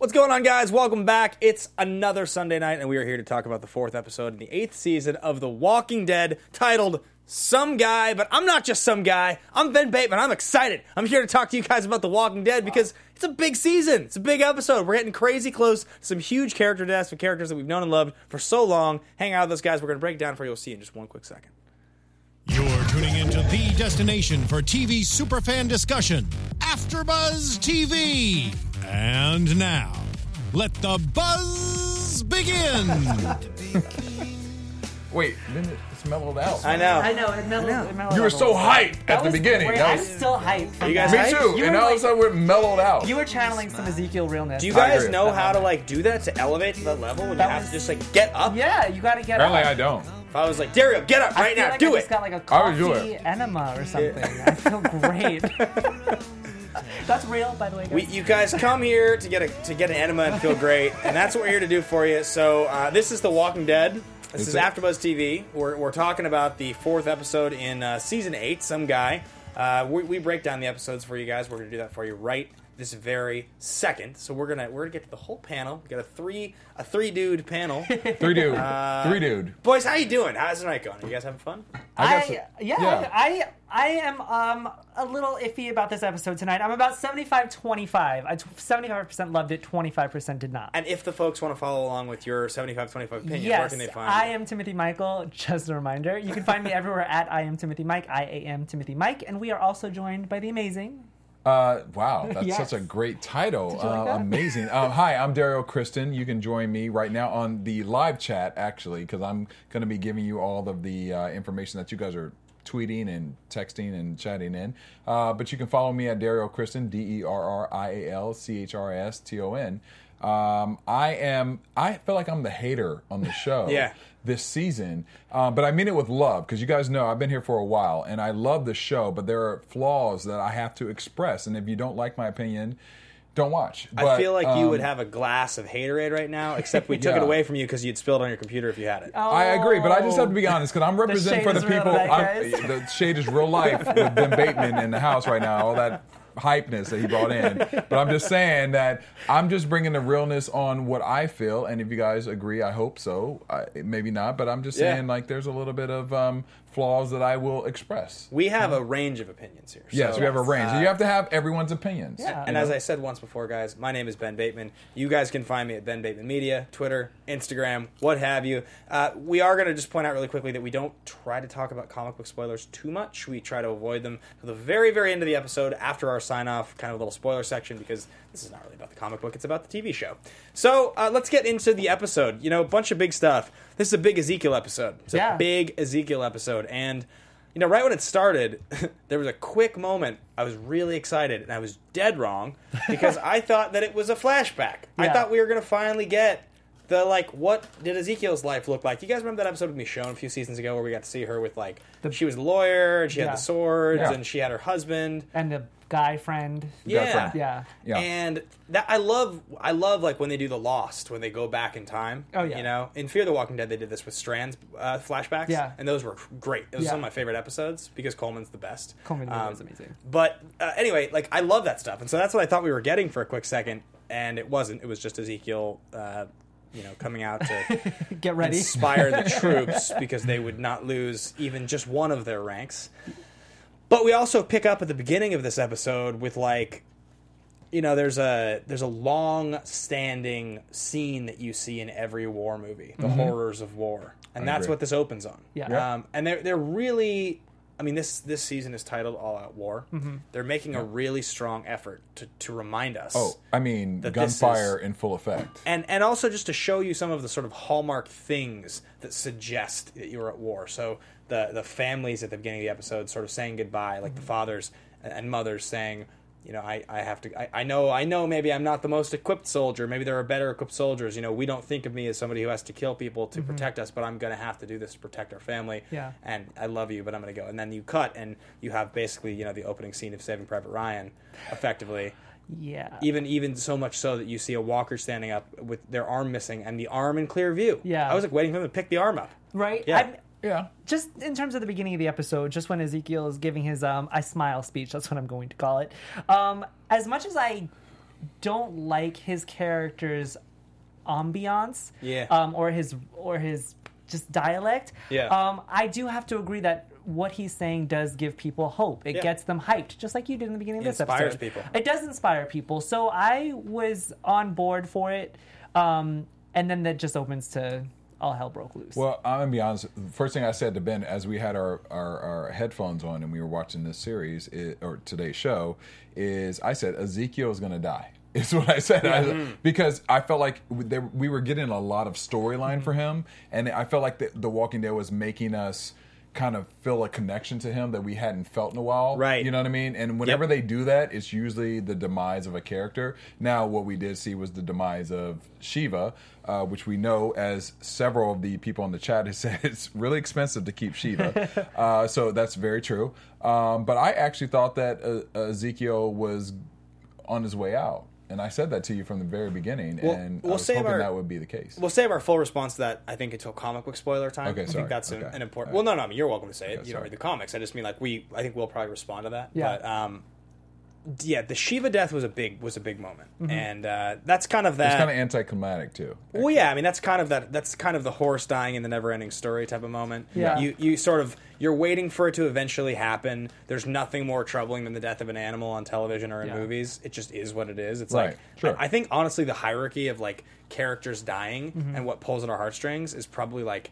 What's going on, guys? Welcome back. It's another Sunday night, and we are here to talk about the 4th episode in the 8th season of The Walking Dead, titled Some Guy. But I'm not just some guy. I'm Ben Bateman. I'm excited. I'm here to talk to you guys about The Walking Dead because it's a big season. It's a big episode. We're getting crazy close to some huge character deaths with characters that we've known and loved for so long. Hang out with us, guys. We're going to break it down for you. We'll see you in just one quick second. You're tuning into the destination for TV superfan discussion, AfterBuzz TV. And now, let the buzz begin. Wait, then it's mellowed out. I know. It mellowed You were so hyped at the was beginning. great. That I'm was- still hyped. from You guys that. Me too. You And were all of a like- sudden we're mellowed out. You were channeling some Ezekiel realness. Do you I guys agree. know how to do that to elevate to that level when you That have was- to just get up? Yeah, you gotta get Apparently up. I don't. If I was like, Dario, get up I right feel now, like do I it. just got like a I would do coffee it. enema or something. I feel great. That's real, by the way, guys. You guys come here to get an enema and feel great, and that's what we're here to do for you. So this is The Walking Dead. This is AfterBuzz TV. We're talking about the 4th episode in season 8. Some guy. We break down the episodes for you guys. We're gonna do that for you right this very second. So we're gonna get to the whole panel. We got a three dude panel. Three dude. Boys, how you doing? How's the night going? Are you guys having fun? I am a little iffy about this episode tonight. I'm about 75-25. 75% loved it, 25% did not. And if the folks want to follow along with your 75-25 opinion, where Yes, can they find I you? am Timothy Michael. Just a reminder, you can find me everywhere at I am Timothy Mike. I am Timothy Mike, and we are also joined by the amazing. Wow, that's Yes. such a great title. Did you like that? Amazing. Hi, I'm Dario Kristen. You can join me right now on the live chat, actually, because I'm going to be giving you all of the information that you guys are tweeting and texting and chatting in. But you can follow me at Dario Kristen, DERRIALCHRSTON. I feel like I'm the hater on the show. Yeah. This season, but I mean it with love, because you guys know I've been here for a while and I love the show, but there are flaws that I have to express, and if you don't like my opinion, don't watch. I But, feel like you would have a glass of Haterade right now, except we took it Yeah. away from you because you'd spilled on your computer if you had it. I agree, but I just have to be honest, because I'm representing shade for the is real people. tonight, guys. The shade is real life with Ben Bateman in the house right now, all that hypeness that he brought in. But I'm just saying that I'm just bringing the realness on what I feel, and if you guys agree, I hope so. Maybe not, but I'm just saying there's a little bit of flaws that I will express. We have a range of opinions here. Yes, so, we have a range. You have to have everyone's opinions. Yeah. And as I said once before, guys, my name is Ben Bateman. You guys can find me at Ben Bateman Media, Twitter, Instagram, what have you. We are going to just point out really quickly that we don't try to talk about comic book spoilers too much. We try to avoid them to the very, very end of the episode after our sign-off, kind of a little spoiler section, because this is not really about the comic book, it's about the TV show. So let's get into the episode. A bunch of big stuff. This is a big Ezekiel episode. It's a big Ezekiel episode. And, right when it started, there was a quick moment. I was really excited, and I was dead wrong, because I thought that it was a flashback. I thought we were going to finally get the, what did Ezekiel's life look like? You guys remember that episode with Michonne a few seasons ago where we got to see her with, she was a lawyer, and she had the swords, and she had her husband. And the guy friend. Yeah. Yeah. Yeah. And that I love when they do the Lost, when they go back in time. Oh, yeah. In Fear the Walking Dead, they did this with Strand's flashbacks. Yeah. And those were great. Those are Yeah. some of my favorite episodes because Coleman's the best. Coleman was amazing. But anyway, I love that stuff. And so that's what I thought we were getting for a quick second. And it wasn't. It was just Ezekiel, coming out to Get ready. inspire the troops because they would not lose even just one of their ranks. But we also pick up at the beginning of this episode with there's a long-standing scene that you see in every war movie, the horrors of war, and that's agree. what this opens on. Yeah. And they're really, this season is titled All Out War. Mm-hmm. They're making a really strong effort to remind us. that this gunfire is- in full effect. And also just to show you some of the sort of hallmark things that suggest that you're at war. So the families at the beginning of the episode sort of saying goodbye, like the fathers and mothers saying, I have to. I know. Maybe I'm not the most equipped soldier. Maybe there are better equipped soldiers. We don't think of me as somebody who has to kill people to protect us, but I'm going to have to do this to protect our family. Yeah. And I love you, but I'm going to go. And then you cut, and you have basically the opening scene of Saving Private Ryan, effectively. Yeah. Even so much so that you see a walker standing up with their arm missing and the arm in clear view. Yeah. I was waiting for them to pick the arm up. Right? Yeah. Yeah. Just in terms of the beginning of the episode, just when Ezekiel is giving his I smile speech, that's what I'm going to call it. As much as I don't like his character's ambiance, or his just dialect. I do have to agree that what he's saying does give people hope. It gets them hyped, just like you did in the beginning of this episode. Inspires people. It does inspire people. So I was on board for it, and then that just opens to all hell broke loose. Well, I'm gonna be honest. First thing I said to Ben as we had our headphones on and we were watching this series or today's show is I said Ezekiel is gonna die. Is what I said because I felt like we were getting a lot of storyline for him, and I felt like the Walking Dead was making us kind of feel a connection to him that we hadn't felt in a while. Right. You know what I mean? And whenever they do that, it's usually the demise of a character. Now, what we did see was the demise of Shiva, which we know, as several of the people in the chat have said, it's really expensive to keep Shiva. So that's very true. But I actually thought that Ezekiel was on his way out. And I said that to you from the very beginning, and I was hoping that would be the case. We'll save our full response to that, I think, until comic book spoiler time. Okay, I sorry. think that's Okay. an important... All right. Well, no, I mean, you're welcome to say it. Okay, You don't sorry. read the comics. I just mean, like, I think we'll probably respond to that. Yeah. But, the Shiva death was a big moment. And that's kind of that... It's kind of anticlimactic, too. Well, yeah, I mean, that's kind of the horse dying in the never-ending story type of moment. Yeah. You sort of, you're waiting for it to eventually happen. There's nothing more troubling than the death of an animal on television or in movies. It just is what it is. It's Right, like, sure. I think, honestly, the hierarchy of, like, characters dying and what pulls at our heartstrings is probably, like,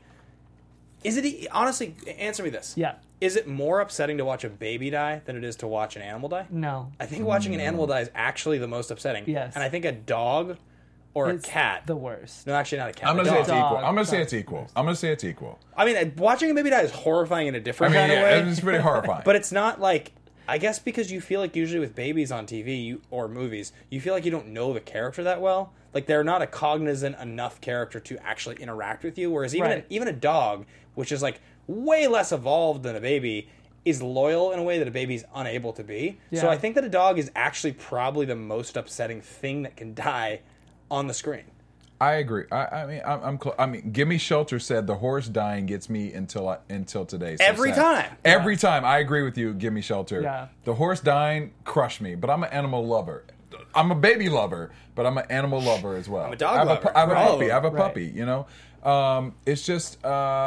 honestly, answer me this. Yeah. Is it more upsetting to watch a baby die than it is to watch an animal die? No. I think watching an animal die is actually the most upsetting. Yes. And I think a dog or It's a cat... the worst. No, actually not a cat. I'm going a to say dog. it's equal. Dog. I'm going to say it's equal. I'm going to say it's equal. I mean, watching a baby die is horrifying in a I different mean, kind of yeah, way. it's pretty horrifying. But it's not like... I guess because you feel like usually with babies on TV or movies, you feel like you don't know the character that well. Like, they're not a cognizant enough character to actually interact with you. Whereas even a dog, which is, like, way less evolved than a baby, is loyal in a way that a baby's unable to be. Yeah. So I think that a dog is actually probably the most upsetting thing that can die on the screen. I agree. I mean, Gimme Shelter said the horse dying gets me until today. So Every sad. time. Every time. I agree with you, Gimme Shelter. Yeah. The horse dying crushed me, but I'm an animal lover. I'm a baby lover, but I'm an animal lover as well. I'm a dog lover. I have a We're all puppy. I have a Right. puppy. You know, it's just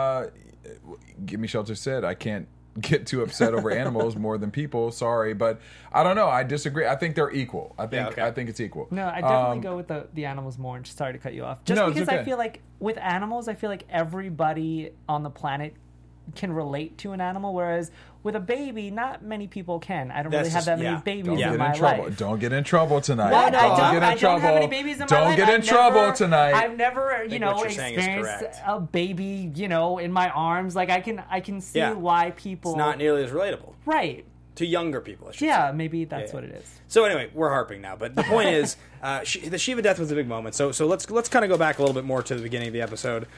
Gimme Shelter said I can't get too upset over animals more than people. Sorry, but I don't know. I disagree. I think they're equal. I think it's equal. No, I definitely go with the animals more. And sorry to cut you off. Just No, it's because okay. I feel like with animals, I feel like everybody on the planet can relate to an animal, whereas with a baby, not many people can. I don't That's really have just- that many yeah. babies Don't in get in my trouble. life. Don't get in trouble tonight. Well, no, I Don't don't, get in I trouble. don't have any babies in my Don't life. get in I've trouble never- tonight. I've never, think what you're saying is experienced correct. a baby, in my arms. Like I can see Yeah. why people. It's not nearly as relatable. right. To younger people, I should say. Yeah, maybe that's Yeah. what it is. So anyway, we're harping now, but the point is, the Shiva death was a big moment. So let's kind of go back a little bit more to the beginning of the episode.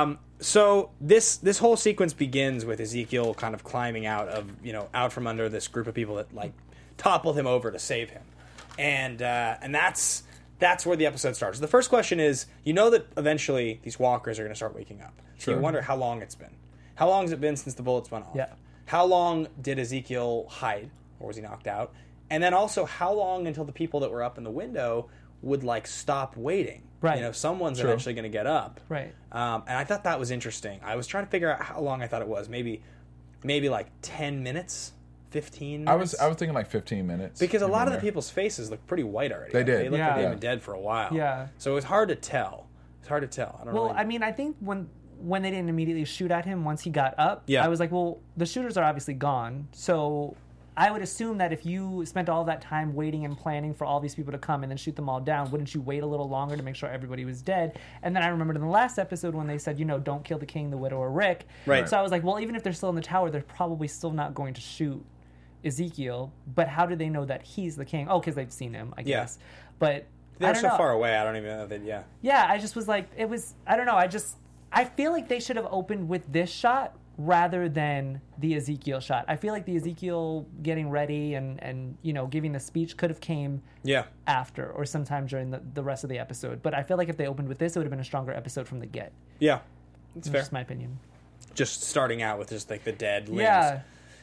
So this whole sequence begins with Ezekiel kind of climbing out from under this group of people that like toppled him over to save him, and that's where the episode starts. The first question is, that eventually these walkers are going to start waking up. So you Sure. wonder how long it's been. How long has it been since the bullets went off? Yeah. How long did Ezekiel hide, or was he knocked out? And then also, how long until the people that were up in the window would like stop waiting? Right. Someone's True. eventually going to get up. Right. And I thought that was interesting. I was trying to figure out how long I thought it was. Maybe like 10 minutes, 15 minutes. I was thinking like 15 minutes. because a Maybe lot of there. the people's faces look pretty white already. They did. They look Yeah. like they've Yeah. been dead for a while. Yeah. So it was hard to tell. I don't Well, really... I mean, I think when they didn't immediately shoot at him once he got up, Yeah. I was like, well, the shooters are obviously gone. So I would assume that if you spent all that time waiting and planning for all these people to come and then shoot them all down, wouldn't you wait a little longer to make sure everybody was dead? And then I remembered in the last episode when they said, don't kill the king, the widow, or Rick. Right. So I was like, well, even if they're still in the tower, they're probably still not going to shoot Ezekiel. But how do they know that he's the king? Oh, because they've seen him, I Yeah. guess. But They're I don't so know. far away, I don't even know that, yeah. Yeah, I just was like, I don't know, I feel like they should have opened with this shot rather than the Ezekiel shot. I feel like the Ezekiel getting ready and giving the speech could have came Yeah. after or sometime during the rest of the episode. But I feel like if they opened with this, it would have been a stronger episode from the get. Yeah. That's That's fair. just my opinion. Just starting out with just like the dead limbs. Yeah.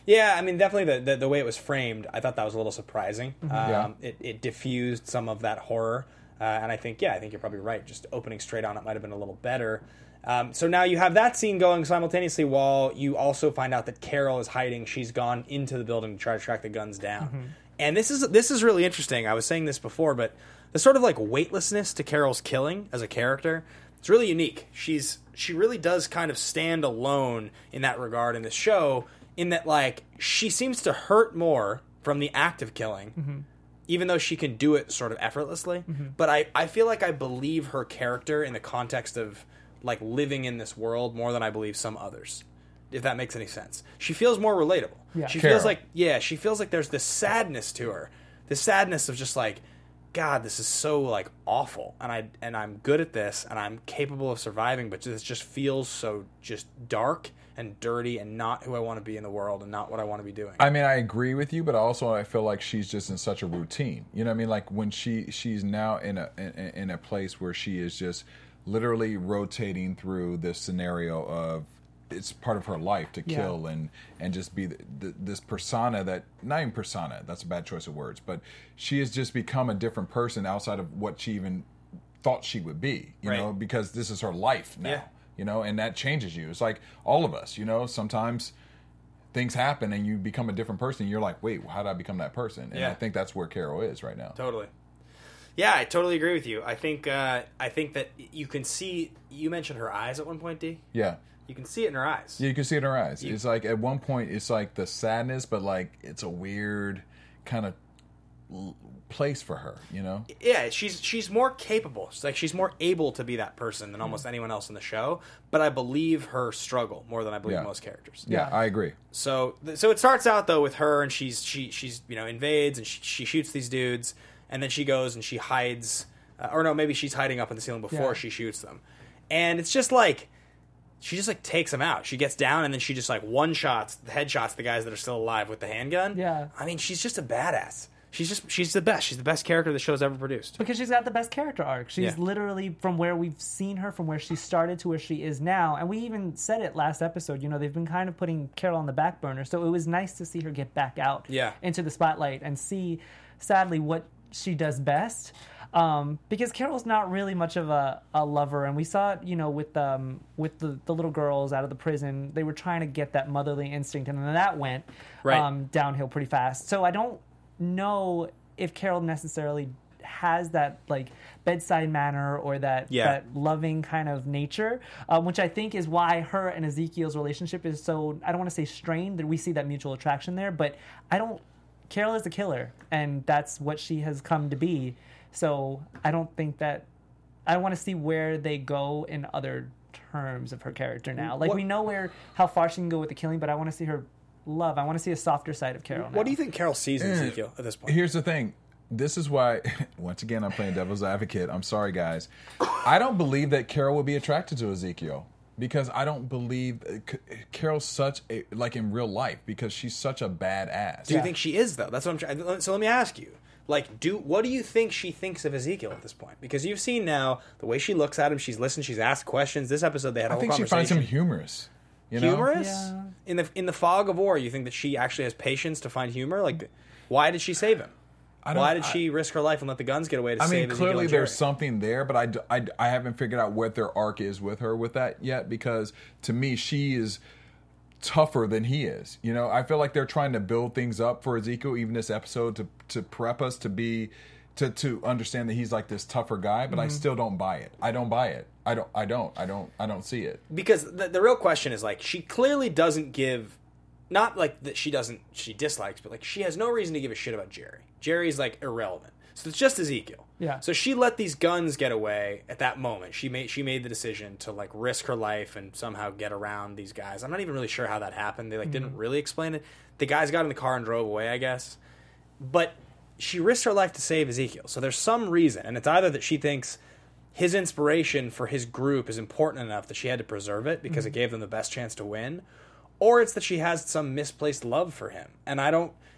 Yeah, I mean, definitely the way it was framed, I thought that was a little surprising. Yeah. It diffused some of that horror, and I think you're probably right. Just opening straight on it might have been a little better. So now you have that scene going simultaneously while you also find out that Carol is hiding. She's gone into the building to try to track the guns down. And this is really interesting. I was saying this before, but the sort of like weightlessness to Carol's killing as a character, it's really unique. She really does kind of stand alone in that regard in this show, in that like she seems to hurt more from the act of killing, even though she can do it sort of effortlessly. But I feel like I believe her character in the context of like living in this world more than I believe some others, if that makes any sense. She feels more relatable. Yeah. She Carol. feels like there's this sadness to her. This sadness of just like, God, this is so like awful, and I'm good at this, and I'm capable of surviving, but this just feels so just dark and dirty, and not who I want to be in the world, and not what I want to be doing. I mean, I agree with you, but also I feel like she's just in such a routine. You know what I mean? Like when she's now in a place where she is just literally rotating through this scenario of it's part of her life to kill and just be this persona that, not even persona, that's a bad choice of words, but she has just become a different person outside of what she even thought she would be, you know, because this is her life now, you know, and that changes you. It's like all of us, you know, sometimes things happen and you become a different person. You're like, wait, how did I become that person? And I think that's where Carol is right now. Totally. Yeah, I totally agree with you. I think that you can see, you mentioned her eyes at one point, D? Yeah. You can see it in her eyes. Yeah, you can see it in her eyes. It's like at one point, it's like the sadness, but like it's a weird kind of place for her, you know? Yeah, she's more capable. She's more able to be that person than almost anyone else in the show. But I believe her struggle more than I believe most characters. Yeah, I agree. So it starts out though with her, and she's you know, invades and she shoots these dudes, and then she goes and she hides, or no, maybe she's hiding up in the ceiling before she shoots them, and it's just like. She just like takes them out. She gets down and then she just like headshots the guys that are still alive with the handgun. Yeah. I mean, she's just a badass. She's the best. She's the best character the show's ever produced. Because she's got the best character arc. She's literally from where we've seen her, from where she started to where she is now. And we even said it last episode, you know, they've been kind of putting Carol on the back burner. So it was nice to see her get back out into the spotlight and see, sadly, what she does best. Because Carol's not really much of a lover, and we saw it, you know, with the little girls out of the prison. They were trying to get that motherly instinct, and then that went downhill pretty fast. So I don't know if Carol necessarily has that like bedside manner or that loving kind of nature, which I think is why her and Ezekiel's relationship is so, I don't want to say strained, that we see that mutual attraction there, but Carol is a killer, and that's what she has come to be. So I don't think that, I want to see where they go in other terms of her character now. Like, we know how far she can go with the killing, but I want to see her love. I want to see a softer side of Carol now. What do you think Carol sees in Ezekiel at this point? Here's the thing. This is why, once again, I'm playing devil's advocate. I'm sorry, guys. I don't believe that Carol would be attracted to Ezekiel. Because I don't believe Carol's such a, like in real life, because she's such a badass. Do you think she is, though? That's what I'm trying. So let me ask you. Like, what do you think she thinks of Ezekiel at this point? Because you've seen now the way she looks at him. She's listened. She's asked questions. This episode, they had a whole conversation. I think she finds him humorous. You know? Humorous? Yeah. In the fog of war, you think that she actually has patience to find humor? Like, why did she save him? Why did she risk her life and let the guns get away to save Ezekiel? I mean, clearly and Jerry? there's something there, but I haven't figured out what their arc is with her with that yet, because to me, she is tougher than he is. You know, I feel like they're trying to build things up for Ezekiel, even this episode, to prep us to understand that he's like this tougher guy, but I still don't buy it. I don't buy it. I don't see it. Because the real question is, like, she clearly doesn't give, not like that she dislikes, but like she has no reason to give a shit about Jerry. Jerry's like irrelevant. So it's just Ezekiel. Yeah. So she let these guns get away at that moment. She made the decision to like risk her life and somehow get around these guys. I'm not even really sure how that happened. They didn't really explain it. The guys got in the car and drove away, I guess. But she risked her life to save Ezekiel. So there's some reason, and it's either that she thinks his inspiration for his group is important enough that she had to preserve it because it gave them the best chance to win, or it's that she has some misplaced love for him. And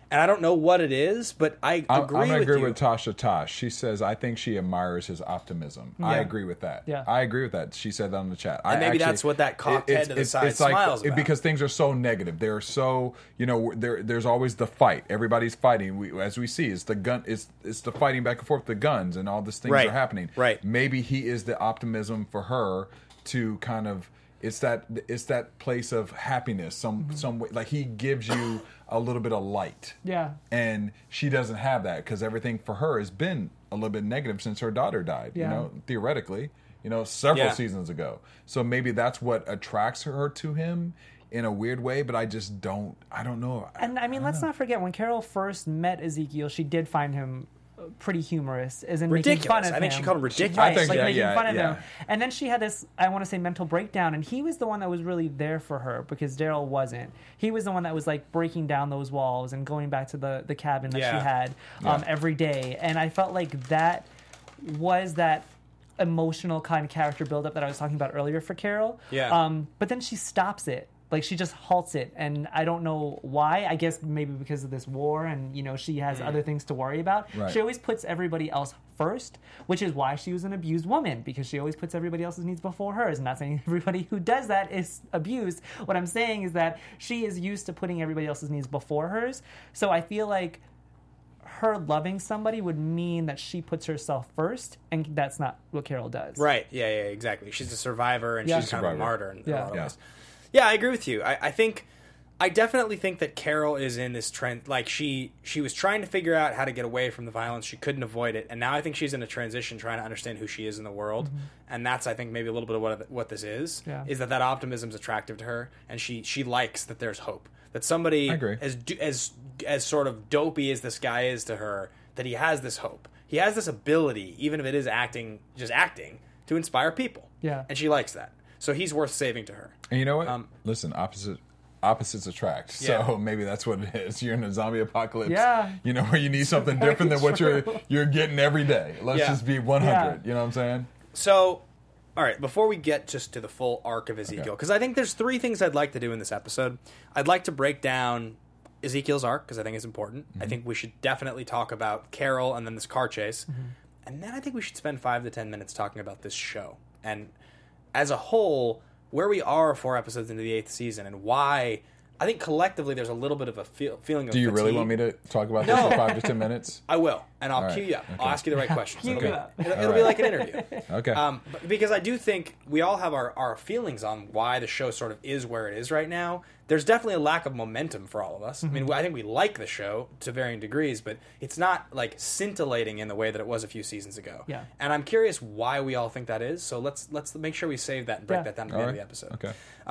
And I don't know what it is, but I agree I'm gonna with agree you. with Tasha Tosh. She says, I think she admires his optimism. I agree with that. Yeah. I agree with that. She said that on the chat. And maybe that's what that cocked head to the side smiles about. Because things are so negative. They're so, there's always the fight. Everybody's fighting. As we see, it's the gun. It's the fighting back and forth, the guns, and all these things are happening. Right. Maybe he is the optimism for her to kind of. It's that place of happiness. Some way, like he gives you a little bit of light. Yeah. And she doesn't have that because everything for her has been a little bit negative since her daughter died. Yeah. Theoretically, several seasons ago. So maybe that's what attracts her to him in a weird way. But I don't know. And I mean, let's not forget when Carol first met Ezekiel, she did find him pretty humorous, as in making fun Ridiculous. of him. I think she called him ridiculous. Right, I think, making fun of yeah. him. And then she had this, I want to say, mental breakdown, and he was the one that was really there for her because Daryl wasn't. He was the one that was like breaking down those walls and going back to the cabin that she had every day. And I felt like that was that emotional kind of character buildup that I was talking about earlier for Carol. Yeah. But then she stops it. Like, she just halts it, and I don't know why. I guess maybe because of this war, and, she has other things to worry about. Right. She always puts everybody else first, which is why she was an abused woman, because she always puts everybody else's needs before hers. I'm not saying everybody who does that is abused. What I'm saying is that she is used to putting everybody else's needs before hers. So I feel like her loving somebody would mean that she puts herself first, and that's not what Carol does. Right. Yeah, exactly. She's a survivor, and she's kind of a martyr in a lot of ways. Yeah, I agree with you. I definitely think that Carol is in this trend. Like, she was trying to figure out how to get away from the violence. She couldn't avoid it. And now I think she's in a transition trying to understand who she is in the world. Mm-hmm. And that's, I think, maybe a little bit of what this is. Yeah. Is that optimism is attractive to her. And she likes that there's hope. That somebody as sort of dopey as this guy is to her, that he has this hope. He has this ability, even if it is just acting, to inspire people. Yeah. And she likes that. So he's worth saving to her. And you know what? Listen, opposites attract. So maybe that's what it is. You're in a zombie apocalypse. Yeah. Where you need something different than what you're getting every day. Let's just be 100. Yeah. You know what I'm saying? So, all right, before we get just to the full arc of Ezekiel, because I think there's 3 things I'd like to do in this episode. I'd like to break down Ezekiel's arc, because I think it's important. Mm-hmm. I think we should definitely talk about Carol and then this car chase. Mm-hmm. And then I think we should spend 5 to 10 minutes talking about this show. And as a whole, where we are 4 episodes into the 8th season, and why I think collectively there's a little bit of a feeling of Do you fatigue. really want me to talk about this for 5 to 10 minutes? I will, and I'll cue you up. Okay. I'll ask you the right questions. It'll be like an interview. Okay. Because I do think we all have our feelings on why the show sort of is where it is right now. There's definitely a lack of momentum for all of us. Mm-hmm. I mean, I think we like the show to varying degrees, but it's not like scintillating in the way that it was a few seasons ago. Yeah. And I'm curious why we all think that is. So let's make sure we save that and break that down at the end of the episode. Okay.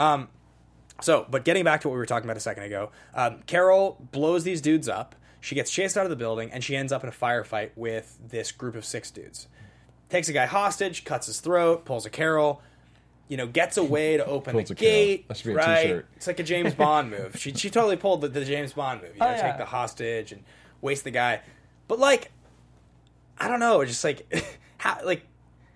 But getting back to what we were talking about a second ago, Carol blows these dudes up. She gets chased out of the building, and she ends up in a firefight with this group of 6 dudes. Takes a guy hostage, cuts his throat, pulls a Carol, gets away to open the gate. That should be a right? t-shirt. It's like a James Bond move. She totally pulled the James Bond move. Take the hostage and waste the guy. But, like, I don't know. Just, like, how, like...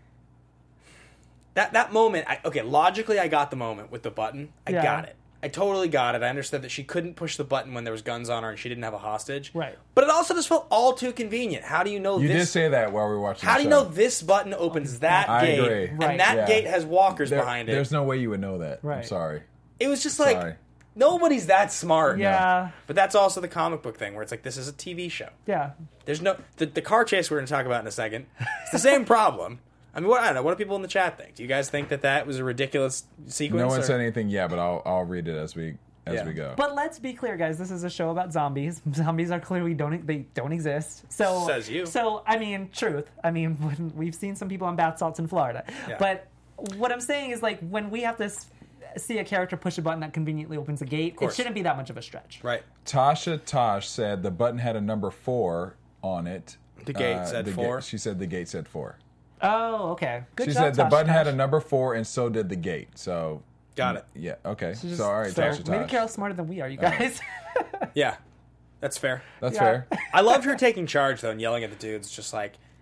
That moment, logically I got the moment with the button. I got it. I totally got it. I understood that she couldn't push the button when there was guns on her and she didn't have a hostage. Right. But it also just felt all too convenient. How do you know You this... did say that while we were watching How the do you show. know this button opens that I gate? agree. And Right. that gate has walkers behind it. There's no way you would know that. Right. I'm sorry. It was just like... Sorry. Nobody's that smart. Yeah. But that's also the comic book thing where it's like, this is a TV show. Yeah. There's no... The car chase we're going to talk about in a second, it's the same problem. I mean, I don't know. What do people in the chat think? Do you guys think that was a ridiculous sequence? No one said anything yet, but I'll read it as we go. But let's be clear, guys. This is a show about zombies. Zombies are clearly don't exist. So says you. So I mean, truth. I mean, we've seen some people on bath salts in Florida. Yeah. But what I'm saying is, like, when we have to see a character push a button that conveniently opens a gate, it shouldn't be that much of a stretch. Right. Tasha Tosh said the button had a number 4 on it. The gate said 4? She said the gate said 4. Oh, okay. Good She job, said the Tasha button had a Tosh. number 4, and so did the gate. So Got it. Yeah. Okay. So So all right, Tasha maybe Tosh. Carol's smarter than we are, you guys. Yeah. That's fair. That's Yeah. fair. I loved her taking charge, though, and yelling at the dudes, just like,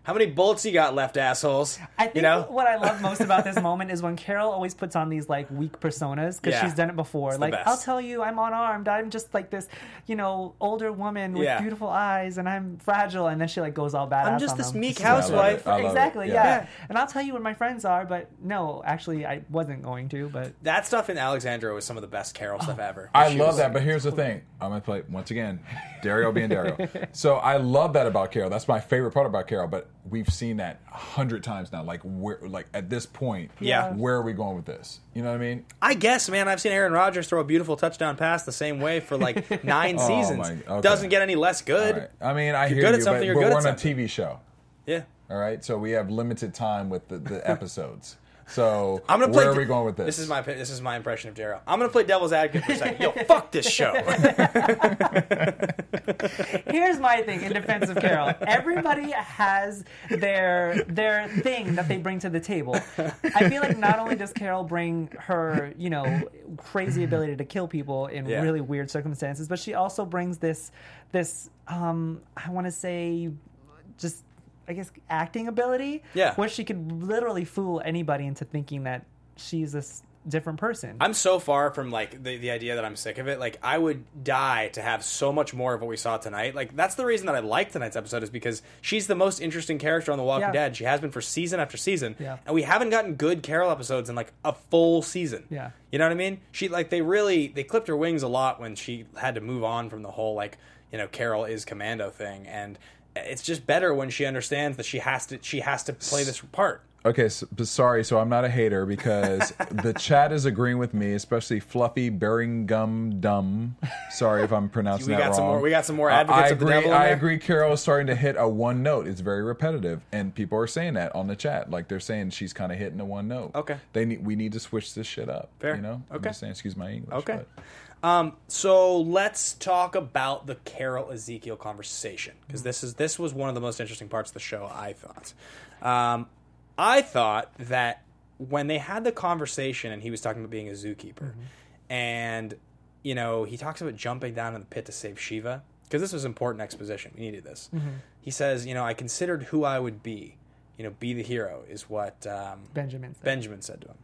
How many bullets you got left, assholes? I think you know? what I love most about this moment is when Carol always puts on these like weak personas because Yeah. she's done it before. It's the Like, best. I'll tell you, I'm unarmed. I'm just like this, older woman with Yeah. beautiful eyes, and I'm fragile. And then she like goes all badass. I'm just on this them. meek I love housewife. it. I love it. Exactly, Yeah. yeah. And I'll tell you where my friends are, but no, actually, I wasn't going to. But That stuff in Alexandra was some of the best Carol stuff ever. I She love was- that, but here's the thing. I'm going to play, once again, Dario being Dario. So I love that about Carol. That's my favorite part about Carol, but we've seen that 100 times now. Like, at this point, Yeah. where are we going with this? You know what I mean? I guess, man, I've seen Aaron Rodgers throw a beautiful touchdown pass the same way for like 9 seasons. okay. Doesn't get any less good. All right. I mean, I You're hear good you, at something, but you're we're good at on a something. TV show. Yeah. All right, so we have limited time with the episodes. So I'm gonna play. where are we going with this? This is my impression of Daryl. I'm gonna play devil's advocate for a second. Yo, fuck this show. here's my thing in defense of Carol. Everybody has their thing that they bring to the table. I feel like not only does Carol bring her, crazy ability to kill people in Yeah. really weird circumstances, but she also brings this I want to say just I guess acting ability, Yeah. where she could literally fool anybody into thinking that she's this different person. I'm so far from like the idea that I'm sick of it. Like I would die to have so much more of what we saw tonight. Like that's the reason that I like tonight's episode is because she's the most interesting character on The Walking Yeah. Dead. She has been for season after season. Yeah. And we haven't gotten good Carol episodes in like a full season. Yeah. You know what I mean? She like they clipped her wings a lot when she had to move on from the whole like, Carol is commando thing, and it's just better when she understands that she has to play this part. Okay, sorry. So I'm not a hater because the chat is agreeing with me, especially Fluffy Berringham Dumb. Sorry if I'm pronouncing that wrong. We got some more advocates I of the agree. devil in I there. agree. Carol is starting to hit a one note. It's very repetitive, and people are saying that on the chat. Like they're saying she's kind of hitting a one note. Okay. We need to switch this shit up. Fair. You know. I'm Okay. just saying. Excuse my English. Okay. but- So let's talk about the Carol Ezekiel conversation because this was one of the most interesting parts of the show. I thought. I thought that when they had the conversation and he was talking about being a zookeeper, and he talks about jumping down in the pit to save Shiva because this was important exposition. We needed this. He says, I considered who I would be. Be the hero is what Benjamin said. Benjamin said to him.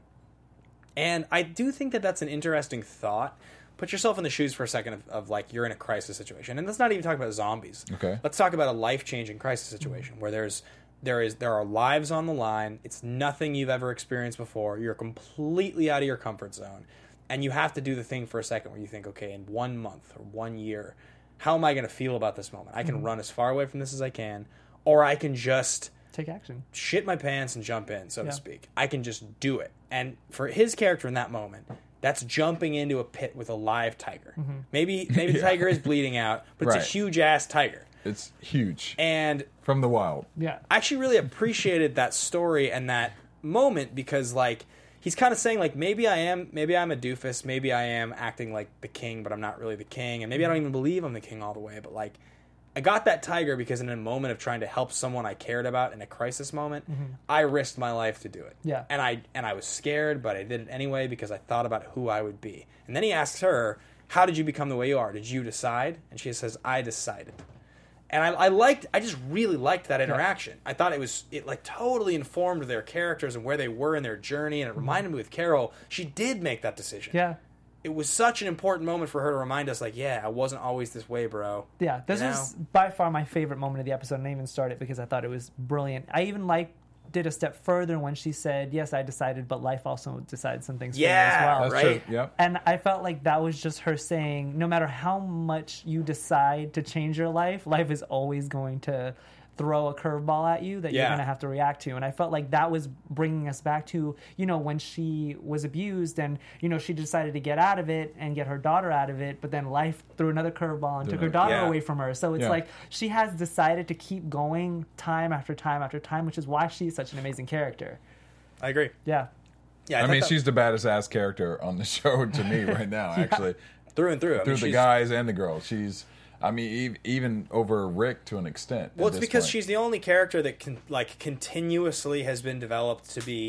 And I do think that that's an interesting thought. Put yourself in the shoes for a second of like you're in a crisis situation. And let's not even talk about zombies. Okay. Let's talk about a life-changing crisis situation where there are lives on the line. It's nothing you've ever experienced before. You're completely out of your comfort zone. And you have to do the thing for a second where you think, okay, in 1 month or 1 year, how am I going to feel about this moment? I can run as far away from this as I can, or I can just Take action. shit my pants and jump in, so to Yeah. speak. I can just do it. And for his character in that moment, that's jumping into a pit with a live tiger. Maybe the tiger is bleeding out, but it's Right. a huge ass tiger. It's huge And from the wild. Yeah. I actually really appreciated that story and that moment because like he's kind of saying like maybe I'm a doofus, maybe I am acting like the king, but I'm not really the king, and maybe I don't even believe I'm the king all the way, but like I got that tiger because in a moment of trying to help someone I cared about in a crisis moment, I risked my life to do it. Yeah. And I was scared, but I did it anyway because I thought about who I would be. And then he asks her, "How did you become the way you are? Did you decide?" And she says, "I decided." And I just really liked that interaction. I thought it like totally informed their characters and where they were in their journey, and it reminded me with Carol, she did make that decision. Yeah. It was such an important moment for her to remind us, like, yeah, I wasn't always this way, bro. Yeah, this You was know? by far my favorite moment of the episode, and I even started because I thought it was brilliant. I even did a step further when she said, "Yes, I decided, but life also decides some things for me as well." That's Right? true. Yep. And I felt like that was just her saying, no matter how much you decide to change your life is always going to throw a curveball at you that you're Yeah. going to have to react to. And I felt like that was bringing us back to, when she was abused and, she decided to get out of it and get her daughter out of it, but then life threw another curveball and took her daughter Yeah. away from her. So it's Yeah. like she has decided to keep going time after time after time, which is why she's such an amazing character. I agree. Yeah. Yeah, I mean, thought that- she's the baddest ass character on the show to me right now. Actually, through and through. I mean, through the she's- guys and the girls, she's. I mean, even over Rick to an extent. Well, at it's this because point. she's the only character that continuously has been developed to be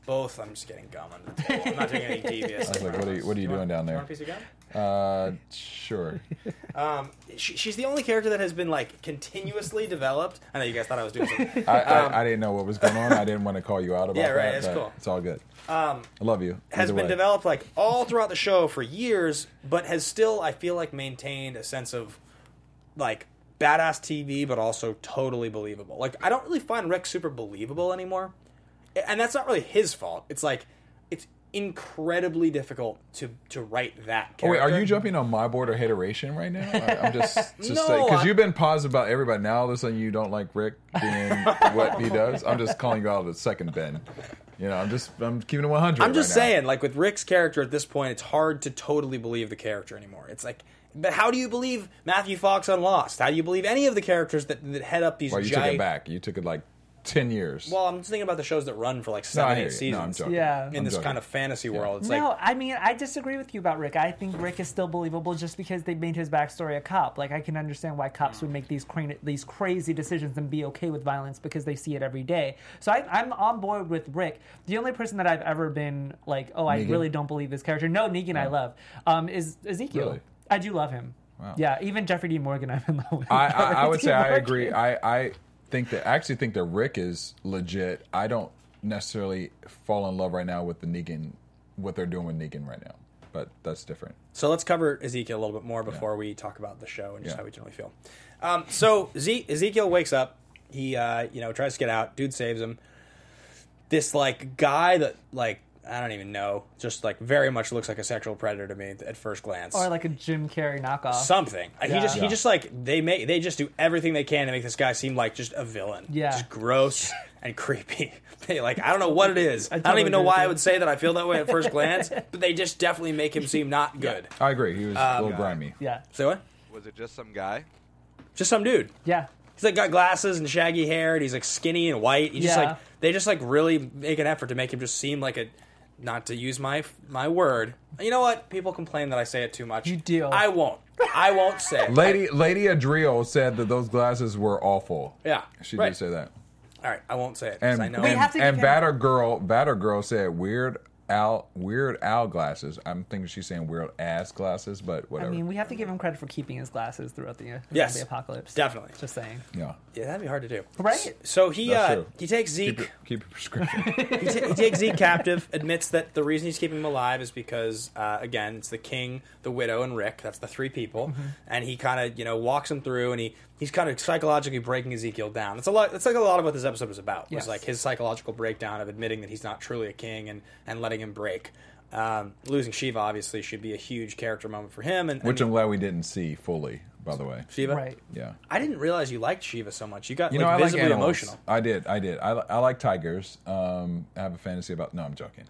both. I'm just getting gum under the table. I'm not doing any devious. I was like, what are you doing down You there? want a piece of gum? Sure. She's the only character that has been like continuously developed. I know you guys thought I was doing something. I didn't know what was going on. I didn't want to call you out about Yeah, right, that. it's but cool. It's all good. I love you. Has Either been way. developed like all throughout the show for years, but has still, I feel like, maintained a sense of like badass TV, but also totally believable. Like, I don't really find Rick super believable anymore, and that's not really his fault. It's like it's incredibly difficult to write that character. Oh, wait, are you jumping on my board of hateration right now? I'm just No, saying, because I'm- you've been positive about everybody. Now all of a sudden you don't like Rick doing what he does. I'm just calling you out at second, Ben. You know, I'm keeping it 100. I'm just right now. saying, like with Rick's character at this point, it's hard to totally believe the character anymore. It's like, but how do you believe Matthew Fox on Lost? How do you believe any of the characters that head up these Well, you giant... took it back. You took it like 10 years. Well, I'm just thinking about the shows that run for like No, I 7, hear 8 you. seasons. No, I'm joking. Yeah. in I'm this joking. kind of fantasy world. It's No, like, I mean, I disagree with you about Rick. I think Rick is still believable just because they made his backstory a cop. Like, I can understand why cops would make these crazy decisions and be okay with violence because they see it every day. So I'm on board with Rick. The only person that I've ever been like, oh, I Negan? really don't believe this character. No, Negan I love. Is Ezekiel. Really? I do love him. Wow. Yeah, even Jeffrey Dean Morgan I'm in love with. I would say Jeffrey I Dean agree. Morgan. I actually think that Rick is legit. I don't necessarily fall in love right now with the Negan, what they're doing with Negan right now. But that's different. so let's cover Ezekiel a little bit more before we talk about the show and just Yeah. how we generally feel. So Ezekiel wakes up. He tries to get out. Dude saves him. This like guy that like I don't even know, just like very much looks like a sexual predator to me at first glance. Or like a Jim Carrey knockoff. Something. He Yeah. just like they just do everything they can to make this guy seem like just a villain. Yeah. Just gross and creepy. They like I don't know what it is. I don't totally even know agree why with I you. would say that I feel that way at first glance, but they just definitely make him seem not good. I agree. He was a little grimy. Yeah. Say what? Was it just some guy? Just some dude. Yeah. He's like got glasses and shaggy hair, and he's like skinny and white. He just Yeah. like they just like really make an effort to make him just seem like a, not to use my word. You know what? People complain that I say it too much. You do. I won't say it. Lady Adriel said that those glasses were awful. Yeah. She right. did say that. All right, I won't say it because And I know. We and, have to and give him- Batter Girl said Weird Al glasses. I'm thinking she's saying Weird Ass glasses, but I whatever. mean, we have to give him credit for keeping his glasses throughout the Yes. the apocalypse. Definitely. Just saying. yeah. Yeah, that'd be hard to do. Right? So he That's true. he takes Zeke. Keep your prescription. He takes Zeke captive. Admits that the reason he's keeping him alive is because again, it's the king, the widow, and Rick. That's the three people. And he kind of walks him through, and he's kind of psychologically breaking Ezekiel down. It's a lot. It's like a lot of what this episode was about. Yes. Was like his psychological breakdown of admitting that he's not truly a king and letting him break. Losing Shiva obviously should be a huge character moment for him. And Which I'm glad we didn't see fully, by the way. Shiva. Right. Yeah. I didn't realize you liked Shiva so much. You got You know, I like visibly animals. emotional. I did. I like tigers. I have a fantasy about. No, I'm joking.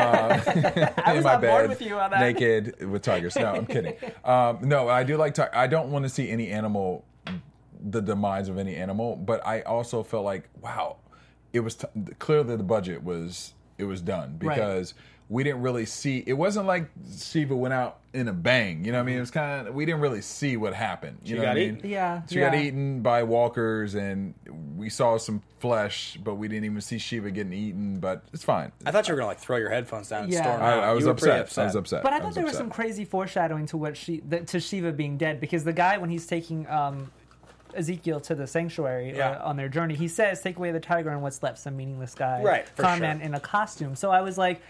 I was in my on board bed, with you on that. naked with tigers. No, I'm kidding. No, I do like. I don't want to see any animal, the demise of any animal. But I also felt like, wow, it was clearly the budget was done because. We didn't really see. It wasn't like Shiva went out in a bang. You know what I mean? It was kind of. We didn't really see what happened. You She know got what I eaten? mean? Yeah, She got yeah. eaten by walkers, and we saw some flesh, but we didn't even see Shiva getting eaten. But it's fine. I thought you were gonna like throw your headphones down and Yeah. storm out. I was You were pretty upset. I was upset. But I was thought there was upset. some crazy foreshadowing to what to Shiva being dead, because the guy, when he's taking Ezekiel to the sanctuary Yeah. on their journey, he says, "Take away the tiger and what's left, some meaningless guy, Right, for comment sure. in a costume." So I was like,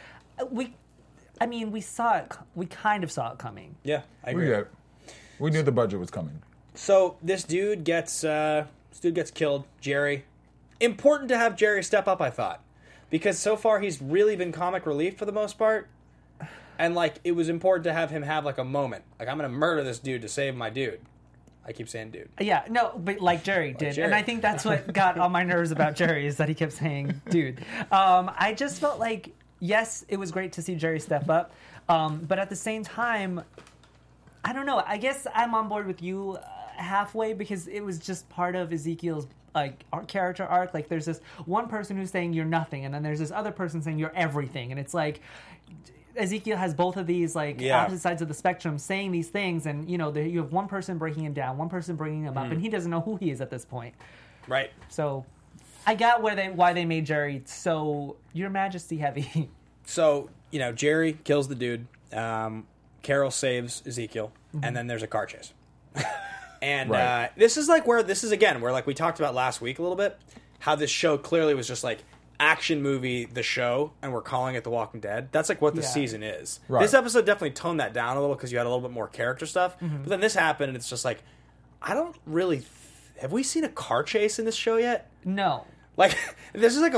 we saw it. We kind of saw it coming. Yeah, I We agree. did. We knew the budget was coming. So this dude gets killed. Jerry. Important to have Jerry step up, I thought, because so far he's really been comic relief for the most part, and like it was important to have him have like a moment. Like, I'm gonna murder this dude to save my dude. I keep saying dude. Yeah, no, but like Jerry did. Jerry. And I think that's what got on my nerves about Jerry, is that he kept saying, dude. I just felt like, yes, it was great to see Jerry step up. But at the same time, I don't know. I guess I'm on board with you halfway, because it was just part of Ezekiel's character arc. Like, there's this one person who's saying you're nothing, and then there's this other person saying you're everything. And it's like, Ezekiel has both of these opposite sides of the spectrum saying these things, and you have one person breaking him down, one person bringing him up, and he doesn't know who he is at this point. Right. So I got why they made Jerry so Your Majesty heavy. So, Jerry kills the dude. Carol saves Ezekiel, and then there's a car chase. And Right. this is where we talked about last week a little bit, how this show clearly was just like action movie, the show, and we're calling it The Walking Dead. That's like what the season is. Right. This episode definitely toned that down a little because you had a little bit more character stuff. But then this happened, and it's just like, I don't really. Have we seen a car chase in this show yet? No. Like this is like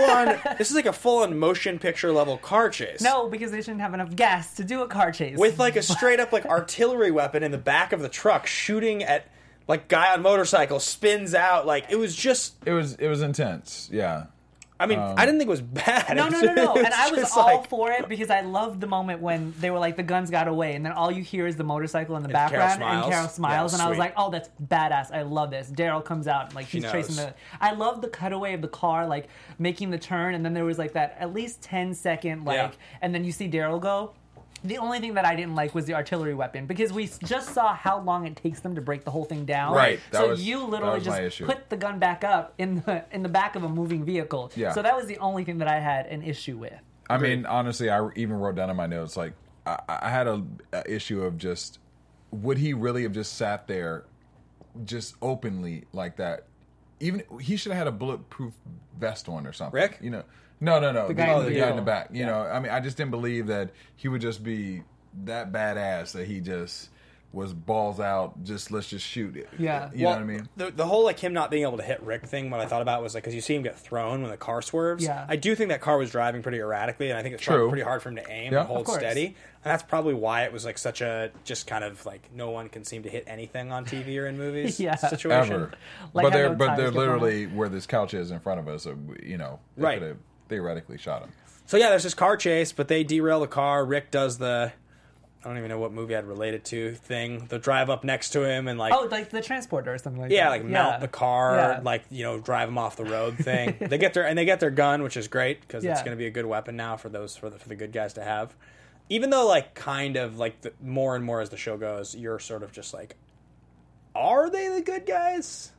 a full on motion picture level car chase. No, because they shouldn't have enough gas to do a car chase. With like a straight up like artillery weapon in the back of the truck shooting at like guy on motorcycle spins out. Like it was intense. Yeah. I mean, I didn't think it was bad. No. It And I was just all like- for it because I loved the moment when they were like, the guns got away, and then all you hear is the motorcycle in the Carol background, smiles. and Carol smiles, Yeah, and I was sweet. like, oh, that's badass. I love this. Daryl comes out, and like he's tracing knows. the. I love the cutaway of the car, like making the turn, and then there was like that at least 10-second, like, Yeah. and then you see Daryl go. The only thing that I didn't like was the artillery weapon because we just saw how long it takes them to break the whole thing down. Right. That So was- you that literally was my just issue. put the gun back up in the back of a moving vehicle. Yeah. So that was the only thing that I had an issue with. I mean, honestly, I even wrote down in my notes, like, I had a issue of just, would he really have just sat there just openly like that? Even, he should have had a bulletproof vest on or something. Rick? No. The guy in the guy in the vehicle. back. You know, I mean, I just didn't believe that he would just be that badass that he just was balls out, just let's just shoot it. Yeah. You know what I mean? The whole like him not being able to hit Rick thing, what I thought about was like because you see him get thrown when the car swerves. Yeah. I do think that car was driving pretty erratically, and I think it's True. probably pretty hard for him to aim Yeah. and hold Of course. steady. And that's probably why it was like such a just kind of like no one can seem to hit anything on TV or in movies Yeah. situation. Ever. Like but how they're no but tires they're get blown literally where this couch is in front of us. So, you know, they Right. could have theoretically shot him. So yeah, there's this car chase, but they derail the car. Rick does the I don't even know what movie I'd relate it to thing. The drive up next to him and like Oh, like the transporter or something like that. yeah, like mount the car, Yeah. like drive them off the road thing. they get their gun, which is great because it's Yeah. going to be a good weapon now for the good guys to have. Even though like kind of like more and more as the show goes, you're sort of just like, are they the good guys?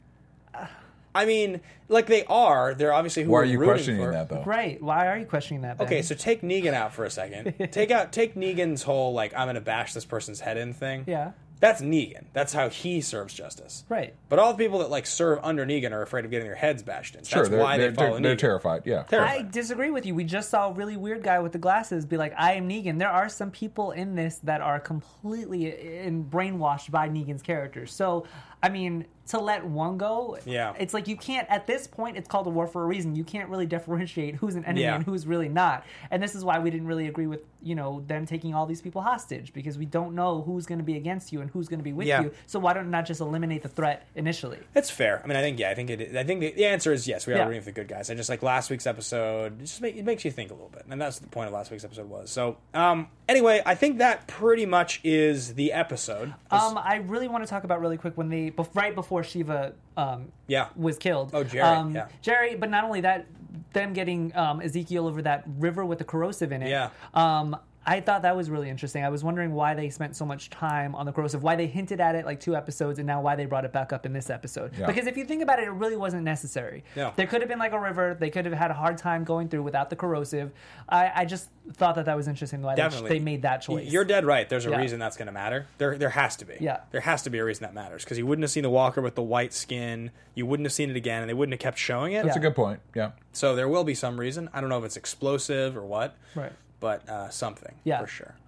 I mean, like they are. They're obviously who Why we're are you rooting questioning for. that though? Right. Why are you questioning that, Ben? Okay, so take Negan out for a second. Take Negan's whole like I'm gonna bash this person's head in thing. Yeah. That's Negan. That's how he serves justice. Right. But all the people that like serve under Negan are afraid of getting their heads bashed in. Sure, That's why they follow they're Negan. terrified. Yeah. Terrified. I disagree with you. We just saw a really weird guy with the glasses be like, I am Negan. There are some people in this that are completely brainwashed by Negan's character. So, I mean, to let one go, Yeah. it's like you can't, at this point, it's called a war for a reason. You can't really differentiate who's an enemy Yeah. and who's really not. And this is why we didn't really agree with, them taking all these people hostage, because we don't know who's going to be against you and who's going to be with Yeah. you. So why don't not just eliminate the threat initially? It's fair. I mean, I think the answer is yes. We are Yeah. rooting for the good guys. And just like last week's episode, it makes you think a little bit, and that's what the point of last week's episode was. So, anyway, I think that pretty much is the episode. I really want to talk about really quick when right before Shiva Yeah. was killed. Oh, Jerry, yeah. Jerry, but not only that, them getting Ezekiel over that river with the corrosive in it. Yeah. I thought that was really interesting. I was wondering why they spent so much time on the corrosive, why they hinted at it like 2 episodes, and now why they brought it back up in this episode. Yeah. Because if you think about it, it really wasn't necessary. No. There could have been like a river. They could have had a hard time going through without the corrosive. I just thought that was interesting why Definitely. they made that choice. You're dead right. There's a Yeah. reason that's going to matter. There has to be. Yeah. There has to be a reason that matters because you wouldn't have seen the walker with the white skin. You wouldn't have seen it again, and they wouldn't have kept showing it. That's Yeah. a good point. Yeah. So there will be some reason. I don't know if it's explosive or what. Right. But something Yeah. for sure.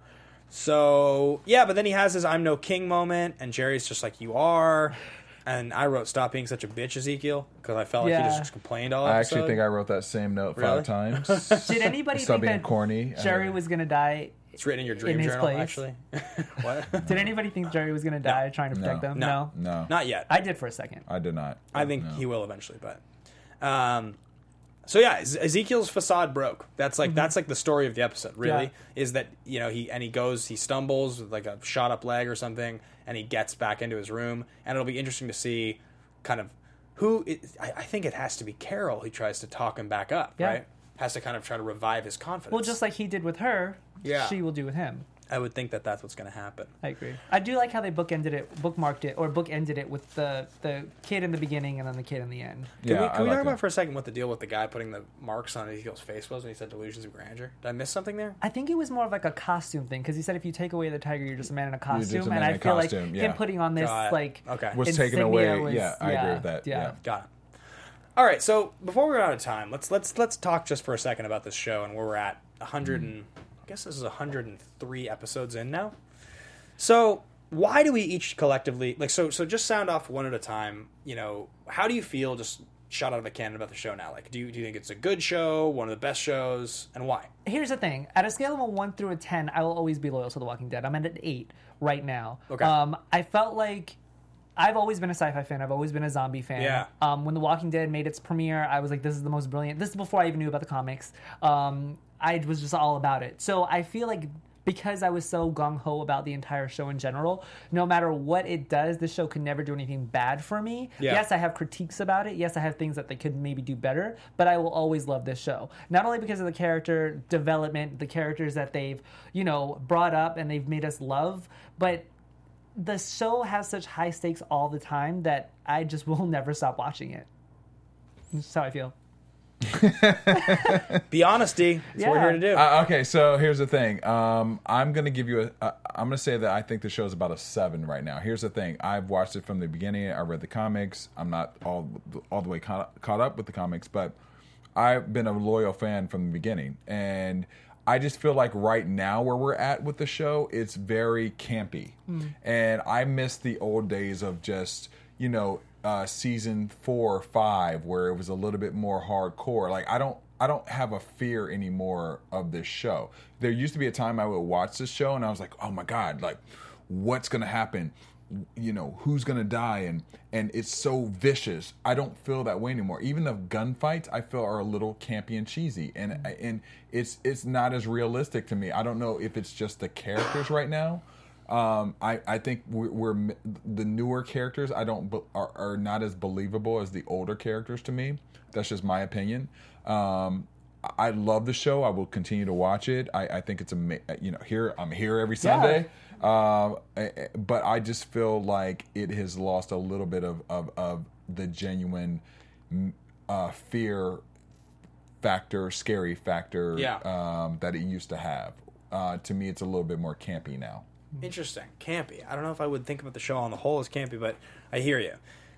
So yeah, but then he has his "I'm no king" moment, and Jerry's just like, "You are." And I wrote, "Stop being such a bitch, Ezekiel," because I felt like he Yeah. just complained all I episode. actually think I wrote that same note Really? 5 times. Did anybody Stop think being that corny. Jerry was going to die? It's written in your dream in his journal, place. actually. What? Did anybody think Jerry was going to die trying to protect No. them? No. No, Not yet. I did for a second. I did not. I think No. he will eventually, but so yeah, Ezekiel's facade broke. That's like the story of the episode. Really, Yeah. is that he stumbles with like a shot up leg or something, and he gets back into his room, and it'll be interesting to see kind of I think it has to be Carol. He tries to talk him back up, Yeah. right? Has to kind of try to revive his confidence. Well, just like he did with her, Yeah. she will do with him. I would think that that's what's going to happen. I agree. I do like how they bookended it with the kid in the beginning and then the kid in the end. Can we I talk like about it. for a second what the deal with the guy putting the marks on Ezekiel's face was when he said delusions of grandeur? Did I miss something there? I think it was more of like a costume thing because he said if you take away the tiger, you're just a man in a costume. just a man And in I a feel costume, like yeah. him putting on this Got it. like Okay. Was insignia taken away. was- Yeah, I agree with that. Yeah. Got it. All right, so before we run out of time, let's talk just for a second about this show and where we're at. 100 and I guess this is 103 episodes in now. So why do we each collectively so just sound off one at a time? You know, how do you feel just shot out of a cannon about the show now? Like, do you think it's a good show, one of the best shows, and why? Here's the thing. At a scale of a 1 through a 10, I will always be loyal to The Walking Dead. I'm at an 8 right now. Okay. I felt like I've always been a sci-fi fan. I've always been a zombie fan. Yeah. When The Walking Dead made its premiere, I was like, this is the most brilliant. This is before I even knew about the comics. I was just all about it. So I feel like because I was so gung-ho about the entire show in general, no matter what it does, the show could never do anything bad for me. Yeah. Yes, I have critiques about it. Yes, I have things that they could maybe do better, but I will always love this show. Not only because of the character development, the characters that they've, brought up and they've made us love, but the show has such high stakes all the time that I just will never stop watching it. That's how I feel. Be honest, D. That's what we're here to do. Okay, so here's the thing. I'm gonna give you I'm gonna say that I think the show's about a 7 right now. Here's the thing. I've watched it from the beginning. I read the comics. I'm not all the way caught up with the comics, but I've been a loyal fan from the beginning, and I just feel like right now where we're at with the show, it's very campy, and I miss the old days of just season 4 or 5 where it was a little bit more hardcore. Like I don't have a fear anymore of this show. There used to be a time I would watch this show and I was like, oh my God, like what's gonna happen? Who's gonna die? And it's so vicious. I don't feel that way anymore. Even the gunfights I feel are a little campy and cheesy, and it's not as realistic to me. I don't know if it's just the characters right now. I think we're the newer characters are not as believable as the older characters to me. That's just my opinion. I love the show. I will continue to watch it. I think it's I'm here every Sunday. But I just feel like it has lost a little bit of the genuine fear factor, scary factor that it used to have. To me, it's a little bit more campy now. Interesting. Campy. I don't know if I would think about the show on the whole as campy, but I hear you.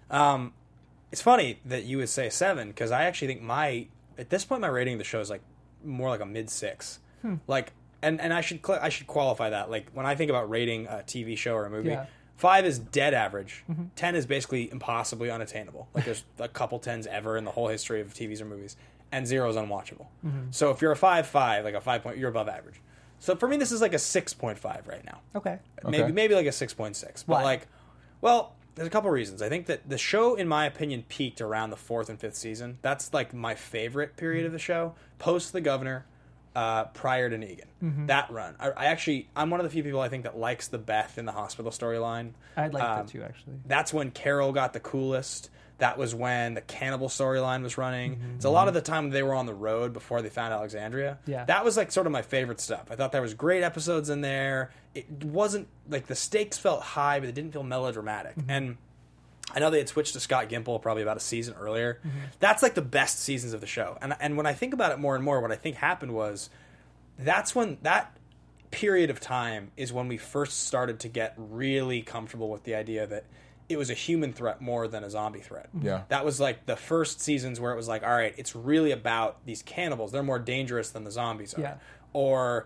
It's funny that you would say 7 because I actually think at this point my rating of the show is like more like a mid-6. Like, and I should qualify that. Like when I think about rating a TV show or a movie, 5 is dead average. 10 is basically impossibly unattainable. Like there's a couple 10s ever in the whole history of TVs or movies, and 0 is unwatchable. So if you're a 5.5, like a 5 point, you're above average. So for me, this is like a 6.5 right now. Okay. Maybe like a 6.6. But Why? there's a couple reasons. I think that the show, in my opinion, peaked around the 4th and 5th season. That's like my favorite period of the show. Post The Governor, prior to Negan. That run. I'm one of the few people I think that likes the Beth in the hospital storyline. I'd like that too, actually. That's when Carol got the coolest. That was when the cannibal storyline was running. It's a lot of the time they were on the road before they found Alexandria. Yeah. That was like sort of my favorite stuff. I thought there was great episodes in there. It wasn't like the stakes felt high, but it didn't feel melodramatic. And I know they had switched to Scott Gimple probably about a season earlier. That's like the best seasons of the show. And when I think about it more and more, what I think happened was that's when that period of time is when we first started to get really comfortable with the idea that it was a human threat more than a zombie threat. Yeah. That was like the first seasons where it was like, all right, it's really about these cannibals. They're more dangerous than the zombies are. Yeah.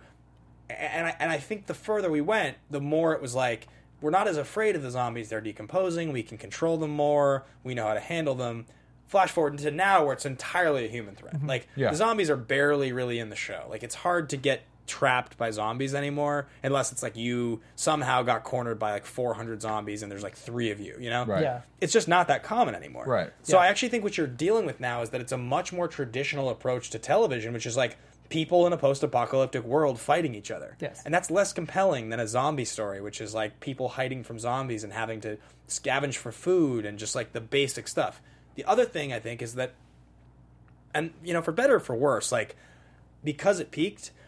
And I think the further we went, the more it was like, we're not as afraid of the zombies. They're decomposing. We can control them more. We know how to handle them. Flash forward into now where it's entirely a human threat. Like, the zombies are barely really in the show. Like, it's hard to get trapped by zombies anymore unless it's like you somehow got cornered by like 400 zombies and there's like 3 of you, Right. Yeah. It's just not that common anymore. Right. So I actually think what you're dealing with now is that it's a much more traditional approach to television, which is like people in a post-apocalyptic world fighting each other. Yes. And that's less compelling than a zombie story, which is like people hiding from zombies and having to scavenge for food and just like the basic stuff. The other thing I think is that, and for better or for worse, like because it peaked,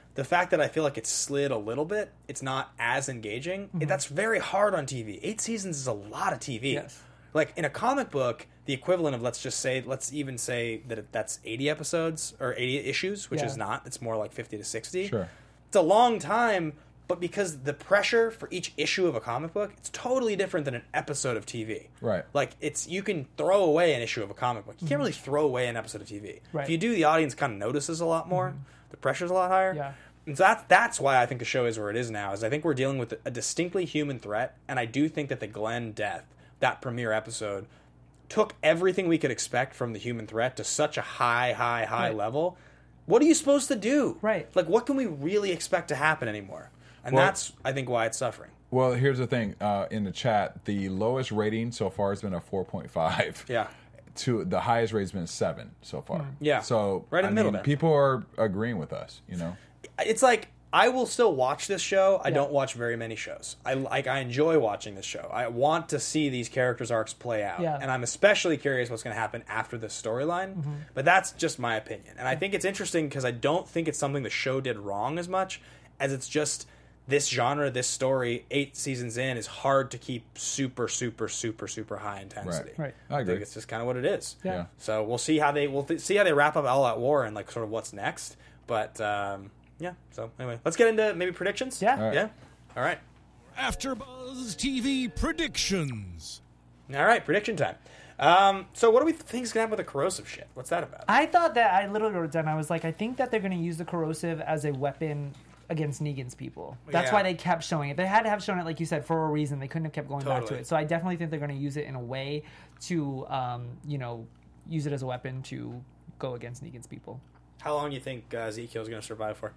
the fact that I feel like it's slid a little bit, it's not as engaging. That's very hard on TV. 8 seasons is a lot of TV. Yes. Like in a comic book, the equivalent of let's even say that that's 80 episodes or 80 issues, which Yeah. is not. It's more like 50 to 60. Sure. It's a long time, but because the pressure for each issue of a comic book, it's totally different than an episode of TV. Right. Like you can throw away an issue of a comic book. You can't really throw away an episode of TV. Right. If you do, the audience kind of notices a lot more. The pressure's a lot higher. Yeah. And so that's why I think the show is where it is now. Is I think we're dealing with a distinctly human threat, and I do think that the Glenn death, that premiere episode, took everything we could expect from the human threat to such a high Right. level. What are you supposed to do? Right. Like, what can we really expect to happen anymore? And Well- that's, I think, why it's suffering. Well, here's the thing. In the chat, the lowest rating so far has been a 4.5. Yeah. To the highest rate's been 7 so far. Yeah. So Right in the middle there. people are agreeing with us. You know. It's like, I will still watch this show. I Yeah. don't watch very many shows. I enjoy watching this show. I want to see these characters' arcs play out. Yeah. And I'm especially curious what's going to happen after this storyline. But that's just my opinion. And I think it's interesting because I don't think it's something the show did wrong as much as it's just this genre, this story, 8 seasons in, is hard to keep super high intensity. Right. I agree. think it's just kind of what it is. Yeah. So we'll see how they see how they wrap up All Out War and like sort of what's next. But yeah. So anyway, let's get into maybe predictions. Yeah. All right. Yeah. All right. AfterBuzz TV predictions. All right. Prediction time. So what do we think is gonna happen with the corrosive shit? What's that about? I thought that I literally wrote it down. I was like, I think that they're going to use the corrosive as a weapon against Negan's people. That's Yeah. why they kept showing it. They had to have shown it, like you said, for a reason. They couldn't have kept going back to Totally. it. So I definitely think they're going to use it in a way to, use it as a weapon to go against Negan's people. How long do you think Ezekiel's gonna survive for?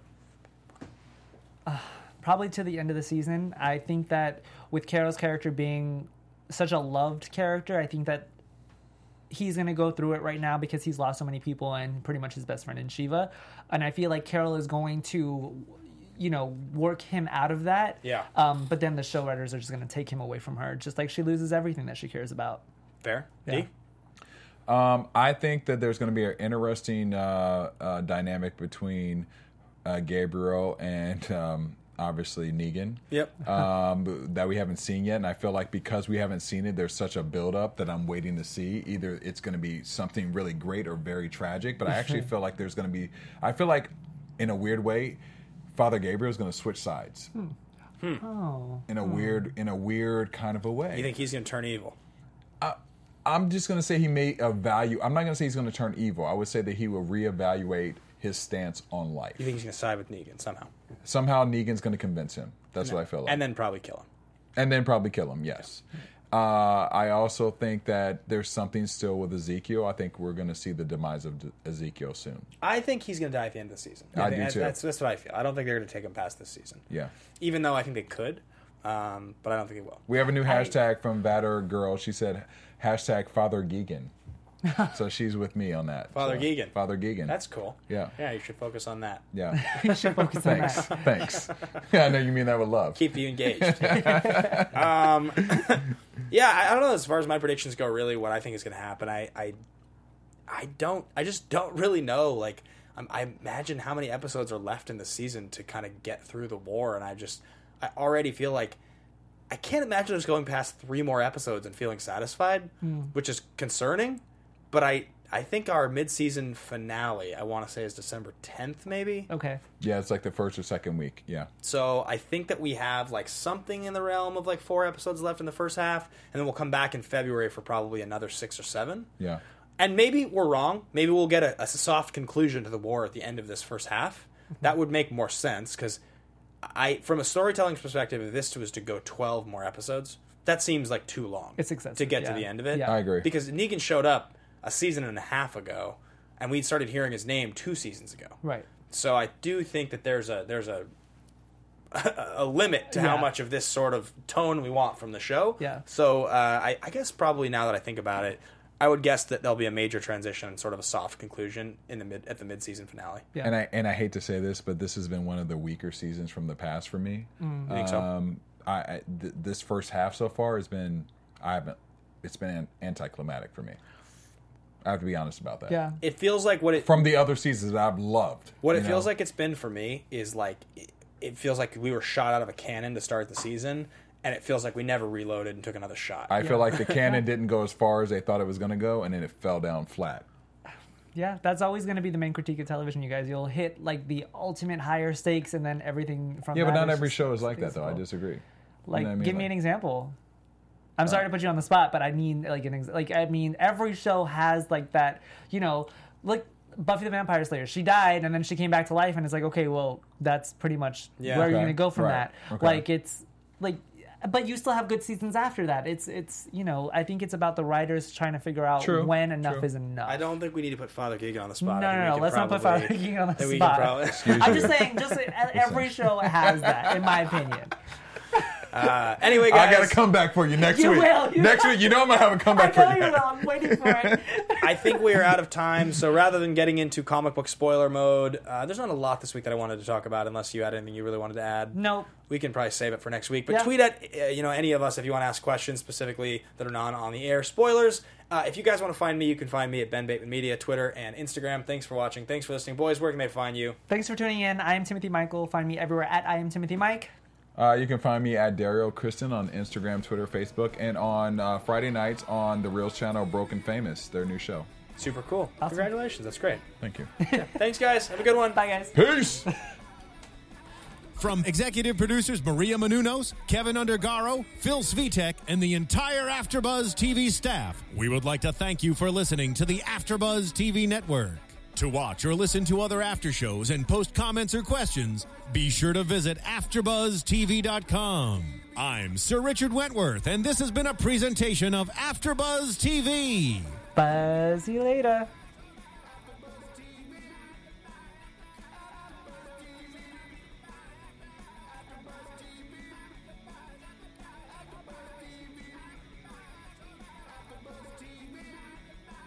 Probably to the end of the season. I think that with Carol's character being such a loved character, I think that he's going to go through it right now because he's lost so many people and pretty much his best friend in Shiva. And I feel like Carol is going to, work him out of that. Yeah. But then the show writers are just going to take him away from her, just like she loses everything that she cares about. Fair. Yeah. D? I think that there's going to be an interesting dynamic between Gabriel and obviously Negan. Yep. That we haven't seen yet, and I feel like because we haven't seen it, there's such a build-up that I'm waiting to see. Either it's going to be something really great or very tragic, but I actually feel like there's going to be. I feel like, in a weird way, Father Gabriel is going to switch sides. Oh. In a weird kind of a way. You think he's gonna turn evil? I'm just going to say he may evaluate. I'm not going to say he's going to turn evil. I would say that he will reevaluate his stance on life. You think he's gonna side with Negan somehow? Somehow Negan's going to convince him. That's what I feel like. And then probably kill him. And then probably kill him, yes. I also think that there's something still with Ezekiel. I think we're going to see the demise of Ezekiel soon. I think he's gonna die at the end of the season. I think do too. That's what I feel. I don't think they're gonna take him past this season. Yeah. Even though I think they could, but I don't think they will. We have a new hashtag from Batter Girl. She said, hashtag Father Geegan. So she's with me on that. Father So, Geegan. Father Geegan. That's cool. Yeah. Yeah, you should focus on that. Yeah. You should focus on Thanks. that. Thanks. Yeah, I know you mean that with love. Keep you engaged. Yeah, I don't know. As far as my predictions go, really, what I think is going to happen, I just don't really know. Like, I imagine how many episodes are left in the season to kind of get through the war, and I already feel like I can't imagine us going past 3 more episodes and feeling satisfied, which is concerning. But I think our mid-season finale, I want to say, is December 10th, maybe. Okay. Yeah, it's like the first or second week. Yeah. So I think that we have like something in the realm of like 4 episodes left in the first half, and then we'll come back in February for probably another 6 or 7. Yeah. And maybe we're wrong. Maybe we'll get a soft conclusion to the war at the end of this first half. That would make more sense because from a storytelling perspective, if this was to go 12 more episodes, that seems like too long. It's excessive, to get to yeah. the end of it. Yeah. I agree. Because Negan showed up a season and a half ago, and we started hearing his name 2 seasons ago. Right. So I do think that there's a limit to how Yeah. much of this sort of tone we want from the show. Yeah. So I guess probably now that I think about it, I would guess that there'll be a major transition and sort of a soft conclusion at the mid-season finale. Yeah. And I hate to say this, but this has been one of the weaker seasons from the past for me. You think so? This first half so far has been it's been anticlimactic for me. I have to be honest about that. Yeah. It feels like what it From the other seasons that I've loved. What it you feels know? like it's been for me is like it feels like we were shot out of a cannon to start the season, and it feels like we never reloaded and took another shot. I feel like the cannon didn't go as far as they thought it was going to go, and then it fell down flat. Yeah, that's always going to be the main critique of television, you guys. You'll hit like the ultimate higher stakes, and then everything from Yeah, that but not is every just show is like that, though. I distasteful. disagree. Like, You know what I mean? give me Like- an example. I'm sorry to put you on the spot, but I mean, like, I mean, every show has like that. You know, like Buffy the Vampire Slayer. She died, and then she came back to life, and it's like, okay, well, that's pretty much Yeah. where are you Okay. going to go from Right. that? Okay. Like, it's like. But you still have good seasons after that. It's you know, I think it's about the writers trying to figure out True. when enough True. is enough. I don't think we need to put Father Keegan on the spot. No, I think we no, can let's not put probably- Father Keegan on the I think we can spot. probably- I'm just saying, every show has that, in my opinion. Anyway, guys, I got a comeback for you next You week. will, you Next will. week, you know I'm going to have a I comeback know for you you. will. I'm waiting for it. I think we are out of time, so rather than getting into comic book spoiler mode, there's not a lot this week that I wanted to talk about unless you had anything you really wanted to add. Nope. We can probably save it for next week. But Yeah. tweet at any of us if you want to ask questions specifically that are not on the air. Spoilers. If you guys want to find me, you can find me at Ben Bateman Media, Twitter and Instagram. Thanks for watching. Thanks for listening. Boys, where can they find you? Thanks for tuning in. I am Timothy Michael. Find me everywhere at I am Timothy Mike. You can find me at Dario Kristen on Instagram, Twitter, Facebook, and on Friday nights on the Reels channel, Broken Famous, their new show. Super cool. Awesome. Congratulations. That's great. Thank you. Thanks, guys. Have a good one. Bye, guys. Peace! From executive producers Maria Menounos, Kevin Undergaro, Phil Svitek, and the entire AfterBuzz TV staff, we would like to thank you for listening to the AfterBuzz TV network. To watch or listen to other after shows and post comments or questions, be sure to visit AfterBuzzTV.com. I'm Sir Richard Wentworth, and this has been a presentation of AfterBuzz TV. Buzz you later.